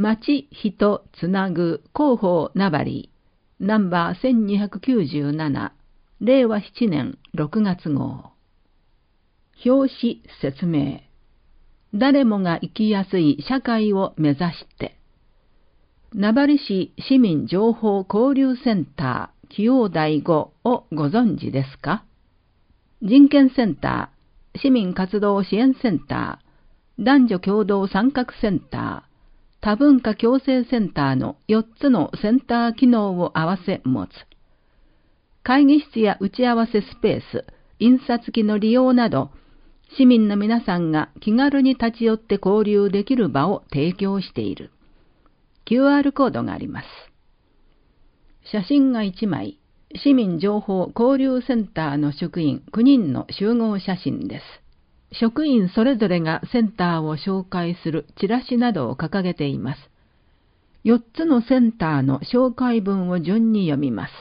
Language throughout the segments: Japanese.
町人つなぐ広報名張ナンバー1297令和7年6月号。表紙説明。誰もが生きやすい社会を目指して。名張市市民情報交流センター紀陽第5をご存知ですか？人権センター、市民活動支援センター、男女共同参画センター、多文化共生センターの4つのセンター機能を合わせ持つ。会議室や打ち合わせスペース、印刷機の利用など、市民の皆さんが気軽に立ち寄って交流できる場を提供している。QR コードがあります。写真が1枚、市民情報交流センターの職員9人の集合写真です。職員それぞれがセンターを紹介するチラシなどを掲げています。4つのセンターの紹介文を順に読みます。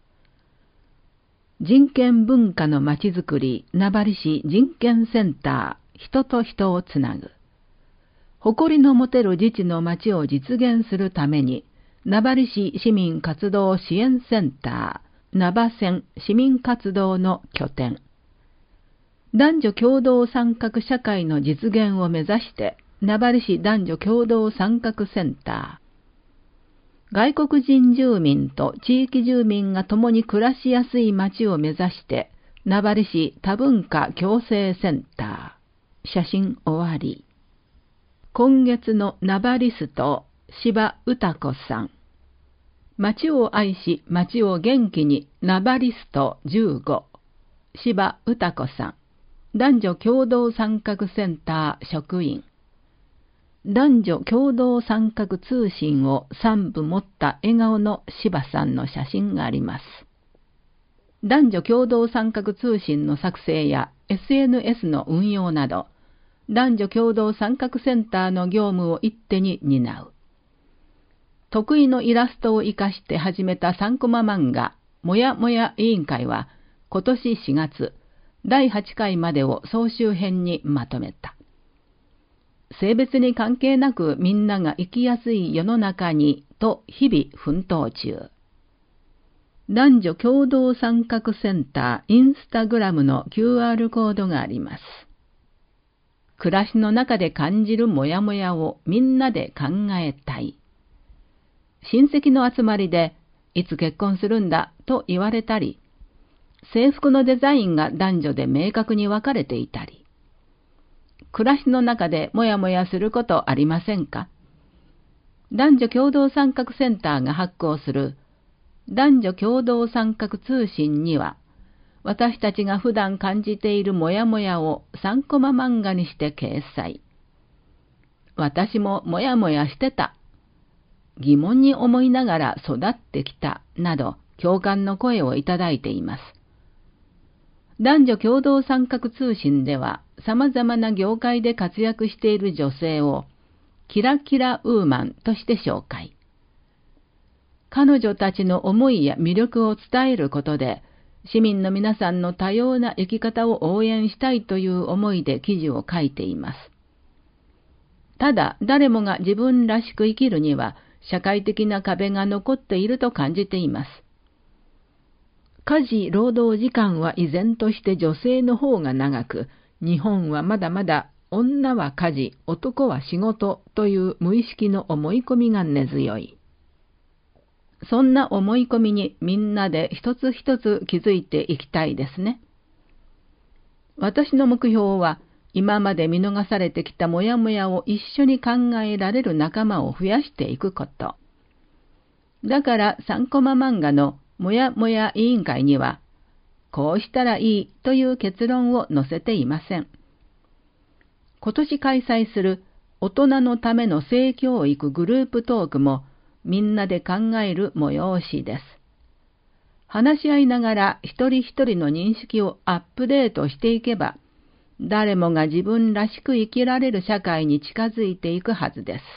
人権文化のまちづくり名張市人権センター人と人をつなぐ。誇りの持てる自治の町を実現するために名張市市民活動支援センター名張セン市民活動の拠点。男女共同参画社会の実現を目指して名張市男女共同参画センター。外国人住民と地域住民が共に暮らしやすい町を目指して名張市多文化共生センター。写真終わり。今月の名張スト柴歌子さん。町を愛し町を元気に名張スト15柴歌子さん。男女共同参画センター職員。男女共同参画通信を3部持った笑顔の柴さんの写真があります。男女共同参画通信の作成や SNS の運用など、男女共同参画センターの業務を一手に担う。得意のイラストを生かして始めた3コマ漫画、もやもや委員会は今年4月、第8回までを総集編にまとめた。性別に関係なくみんなが生きやすい世の中にと日々奮闘中。男女共同参画センターインスタグラムの QR コードがあります。暮らしの中で感じるモヤモヤをみんなで考えたい。親戚の集まりでいつ結婚するんだと言われたり、制服のデザインが男女で明確に分かれていたり、暮らしの中でもやもやすることありませんか？男女共同参画センターが発行する男女共同参画通信には、私たちが普段感じているもやもやを3コマ漫画にして掲載。私ももやもやしてた。疑問に思いながら育ってきたなど共感の声をいただいています。男女共同参画通信では様々な業界で活躍している女性をキラキラウーマンとして紹介。彼女たちの思いや魅力を伝えることで市民の皆さんの多様な生き方を応援したいという思いで記事を書いています。ただ誰もが自分らしく生きるには社会的な壁が残っていると感じています。家事労働時間は依然として女性の方が長く、日本はまだまだ女は家事、男は仕事という無意識の思い込みが根強い。そんな思い込みにみんなで一つ一つ気づいていきたいですね。私の目標は今まで見逃されてきたモヤモヤを一緒に考えられる仲間を増やしていくこと。だから3コマ漫画のもやもや委員会には、こうしたらいいという結論を載せていません。今年開催する大人のための性教育グループトークもみんなで考える催しです。話し合いながら一人一人の認識をアップデートしていけば、誰もが自分らしく生きられる社会に近づいていくはずです。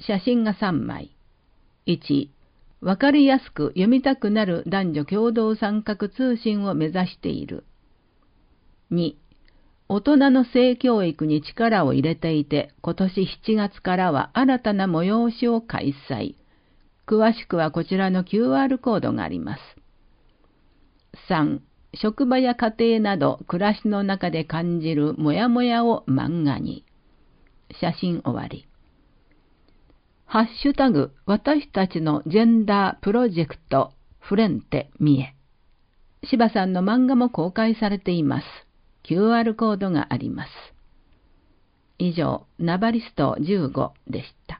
写真が3枚。1、わかりやすく読みたくなる男女共同参画通信を目指している。2、 大人の性教育に力を入れていて、今年7月からは新たな催しを開催。詳しくはこちらの QR コードがあります。3、職場や家庭など暮らしの中で感じるモヤモヤを漫画に。写真終わり。ハッシュタグ、私たちのジェンダープロジェクト、フレンテミエ。柴さんの漫画も公開されています。QR コードがあります。以上、ナバリスト15でした。